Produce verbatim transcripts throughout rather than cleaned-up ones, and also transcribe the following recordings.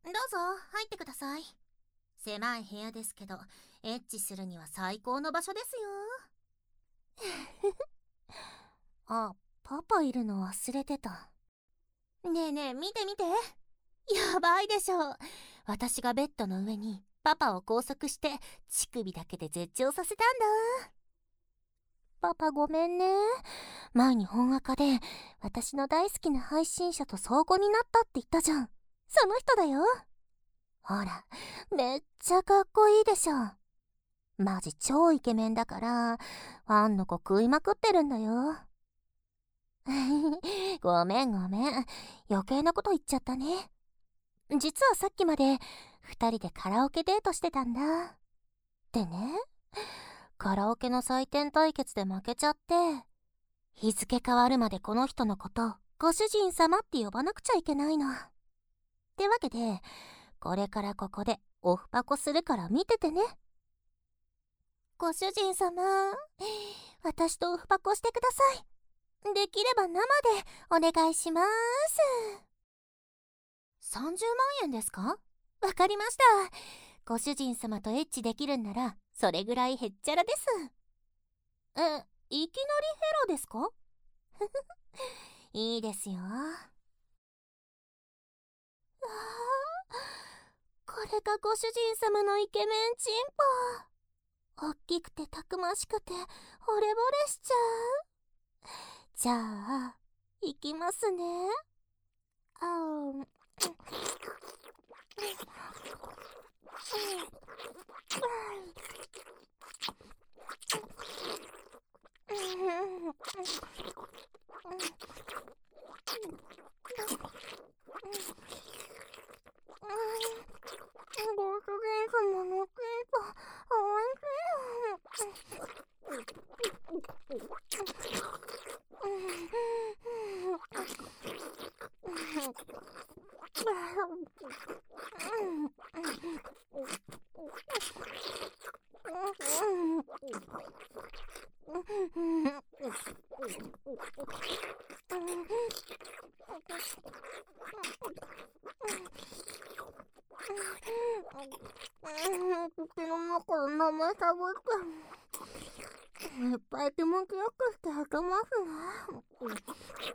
どうぞ入ってください。狭い部屋ですけど、エッチするには最高の場所ですよ。あ、パパいるの忘れてた。ねえねえ、見て見て。やばいでしょ。私がベッドの上にパパを拘束して乳首だけで絶頂させたんだ。パパごめんね。前に本アカで私の大好きな配信者と相互になったって言ったじゃん。その人だよ。ほら、めっちゃかっこいいでしょ。マジ超イケメンだからファンの子食いまくってるんだよ。ごめんごめん、余計なこと言っちゃったね。実はさっきまでふたりでカラオケデートしてたんだ。でね、カラオケの採点対決で負けちゃって、日付変わるまでこの人のことご主人様って呼ばなくちゃいけないの。ってわけで、これからここでオフパコするから見ててね。ご主人様、私とオフパコしてください。できれば生でお願いします。さんじゅうまんえんですか？わかりました。ご主人様とエッチできるんならそれぐらいへっちゃらです。え、いきなりヘロですか？いいですよ。わあ、これがご主人様のイケメンチンポ。おっきくてたくましくて惚れ惚れしちゃう。じゃあいきますね。あーご主人様のチンポおいしい。口の中で生しゃぶっていっぱい気持ちよくしてあげますね。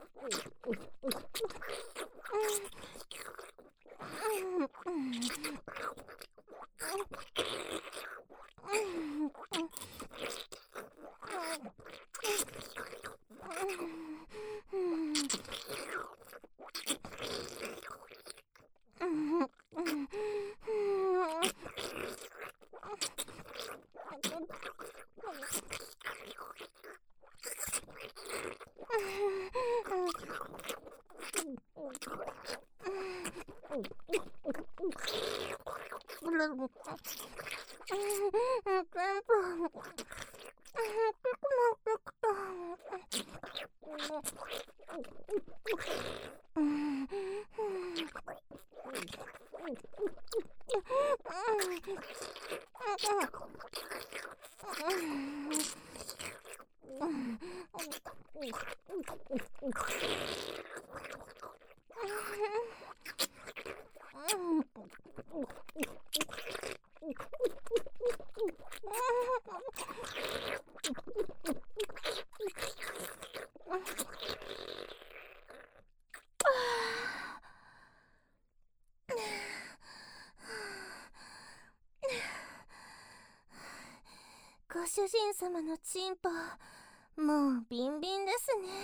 ご主人様のチンポ、もうビンビンですね。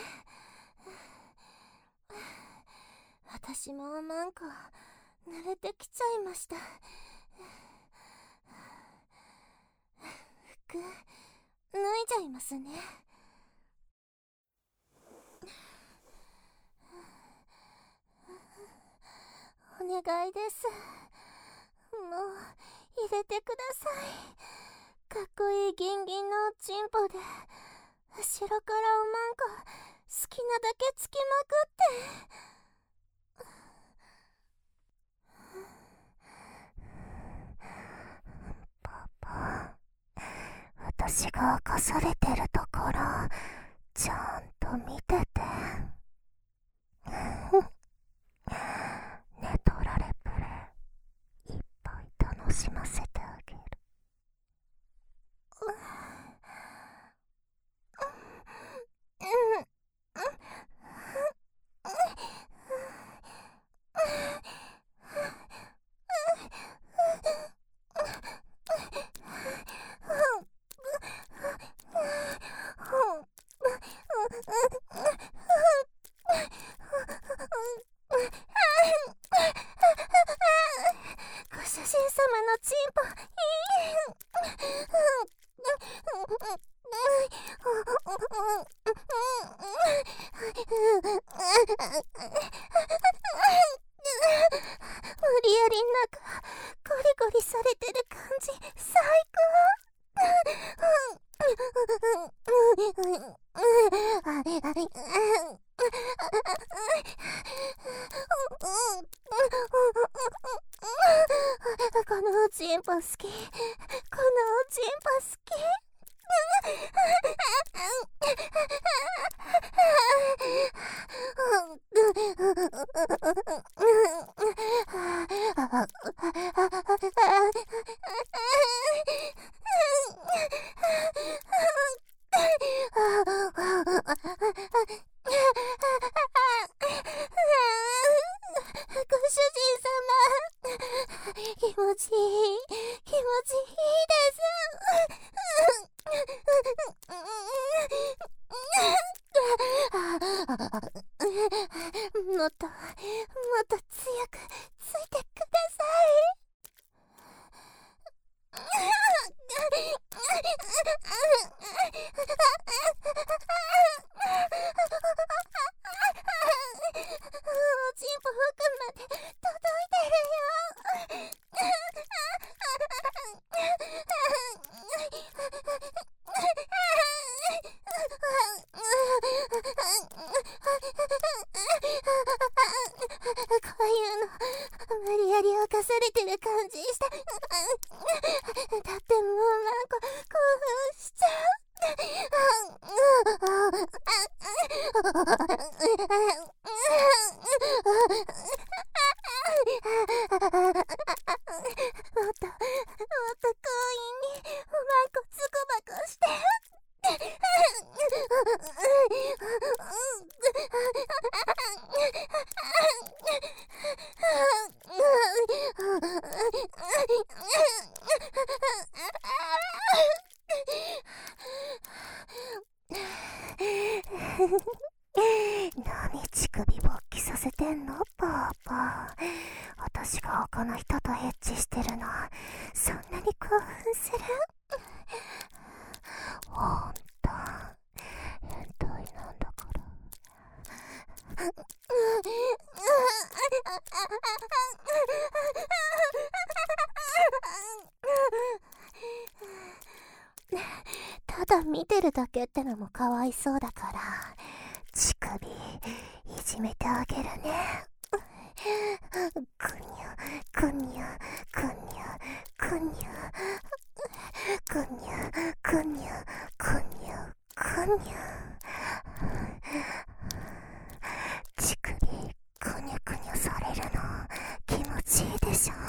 私もなんか慣れてきちゃいました。服脱いじゃいますね。お願いです。もう入れてください。かっこいいギンギンのチンポで後ろからおまんこ好きなだけつきまくって。パパ、私が明かされてるところちゃんと見てて。寝取られプレやりん中ゴリゴリされてる感じ最高。このチンポ好き、このチンポ好き。ご主人様、気持ちいい、気持ちいいです。もっと、もっと強くついてください。チンポ奥まで届いてるよ。こういうの無理やり犯されてる感じした。だってもうマンコ興奮しちゃう。もっともっと強引にマンコつくばくして。何乳首勃起させてんのパパ。私が他の人とエッチしてるのそんなに興奮する？ほんと変態なんだから。ただ見てるだけってのもかわいそうだから乳首いじめてあげるね。くにゅくにゅくにゅくにゅくにゅくにゅくにゅくにゅ。乳首くにゅくにゅされるの気持ちいいでしょ。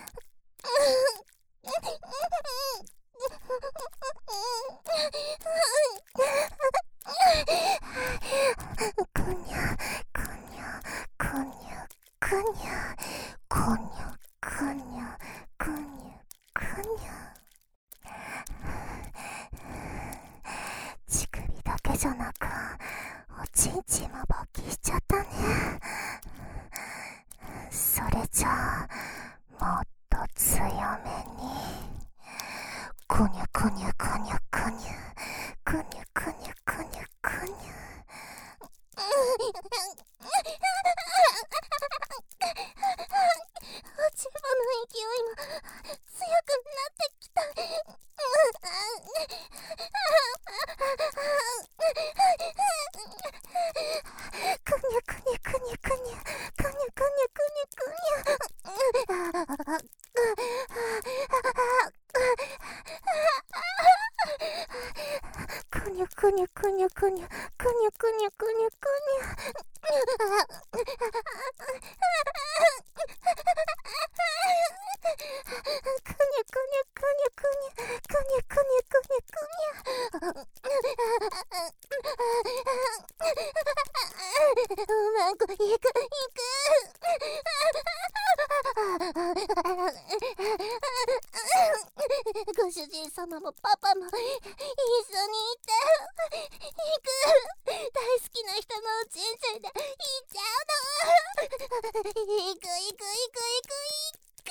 くにゅくにゅくにゅくにゅくにゅくにゅくにゅくにゅ。乳首だけじゃなくおちんちんも勃起しちゃったね。それじゃあもっと強めにくにゅくにゅくにゅくにゅくにゅくにゅくにゅくにゅ。おちんぽの勢いも強くなってきた。くにゅくにゅくにゅくにゅくにゅくにゅくにゅくにゅ。くにゅくにゅくにゅくにゅくにゅくにゅくにゅくにゅくにゅ。マンコ行く行く。ご主人様もパパも一緒にいて行く。大好きな人のおちんちんで行っちゃうの。行く行く行く行く行く。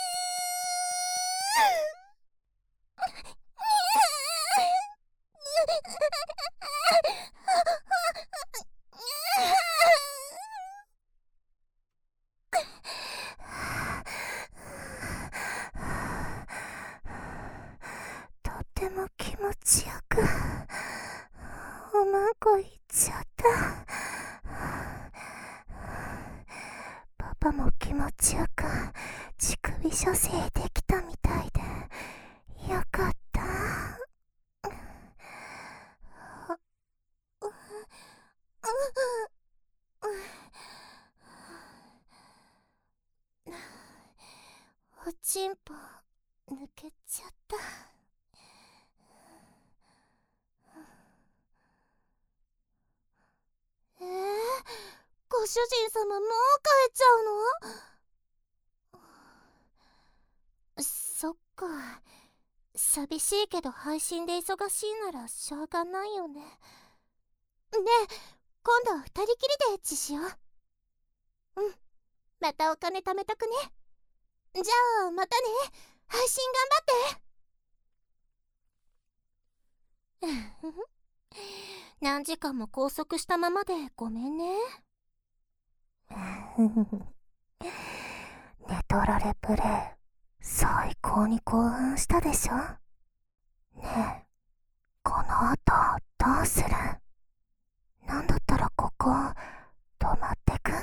ても気持ちよくおまんこいっちゃった。パパも気持ちよく乳首射精できたみたいでよかった。おちんぽ抜けちゃった。えー、ご主人様もう帰っちゃうの？そっか、寂しいけど配信で忙しいならしょうがないよね。ねえ、今度は二人きりでエッチしよう。うん、またお金貯めとくね。じゃあまたね、配信頑張って。何時間も拘束したままでごめんね。寝取られプレイ最高に興奮したでしょ。ねえ、この後どうする？なんだったらここ泊まってく？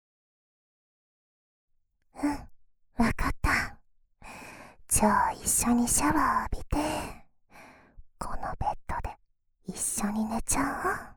うん、わかった。じゃあ一緒にシャワー浴びてこのベッドで一緒に寝ちゃおう。